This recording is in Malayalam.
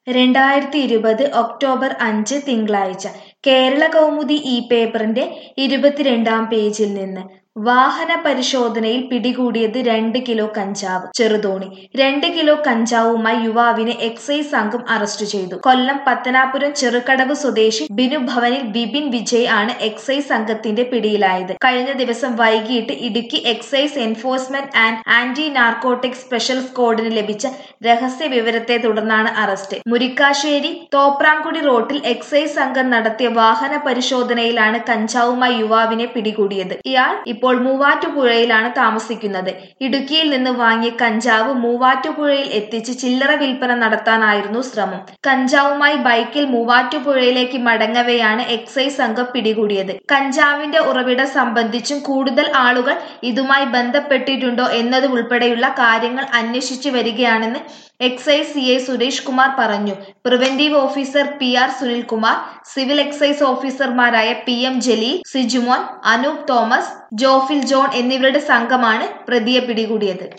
2020 ഒക്ടോബർ 5 തിങ്കളാഴ്ച കേരള കൗമുദി ഈ പേപ്പറിന്റെ 22-ാം പേജിൽ നിന്ന് വാഹന പരിശോധനയിൽ പിടികൂടിയത് 2 കിലോ കഞ്ചാവ്. ചെറുതോണി 2 കിലോ കഞ്ചാവുമായി യുവാവിനെ എക്സൈസ് സംഘം അറസ്റ്റ് ചെയ്തു. കൊല്ലം പത്തനാപുരം ചെറുകടവ് സ്വദേശി ബിനു ഭവനിൽ വിപിൻ വിജയ് ആണ് എക്സൈസ് സംഘത്തിന്റെ പിടിയിലായത്. കഴിഞ്ഞ ദിവസം വൈകിട്ട് Idukki excise enforcement and anti narcotic special സ്ക്വാഡിന് ലഭിച്ച രഹസ്യ വിവരത്തെ തുടർന്നാണ് അറസ്റ്റ്. മുരിക്കാശ്ശേരി തോപ്രാംകുടി റോഡിൽ എക്സൈസ് സംഘം നടത്തിയ വാഹന പരിശോധനയിലാണ് കഞ്ചാവുമായി യുവാവിനെ പിടികൂടിയത്. ഇയാൾ ഇപ്പോൾ മൂവാറ്റുപുഴയിലാണ് താമസിക്കുന്നത്. ഇടുക്കിയിൽ നിന്ന് വാങ്ങിയ കഞ്ചാവ് മൂവാറ്റുപുഴയിൽ എത്തിച്ച് ചില്ലറ വിൽപ്പന നടത്താനായിരുന്നു ശ്രമം. കഞ്ചാവുമായി ബൈക്കിൽ മൂവാറ്റുപുഴയിലേക്ക് മടങ്ങവെയാണ് എക്സൈസ് സംഘം പിടികൂടിയത്. കഞ്ചാവിന്റെ ഉറവിടം സംബന്ധിച്ചും കൂടുതൽ ആളുകൾ ഇതുമായി ബന്ധപ്പെട്ടിട്ടുണ്ടോ എന്നത് ഉൾപ്പെടെയുള്ള കാര്യങ്ങൾ അന്വേഷിച്ചു വരികയാണെന്ന് എക്സൈസ് സിഐ സുരേഷ് കുമാർ പറഞ്ഞു. Preventive officer PR Sunilkumar, civil excise ഓഫീസർമാരായ PM Jaleel, Sijumon, Anoop Thomas, Jofil John എന്നിവരുടെ സംഘമാണ് പ്രതിയെ പിടികൂടിയത്.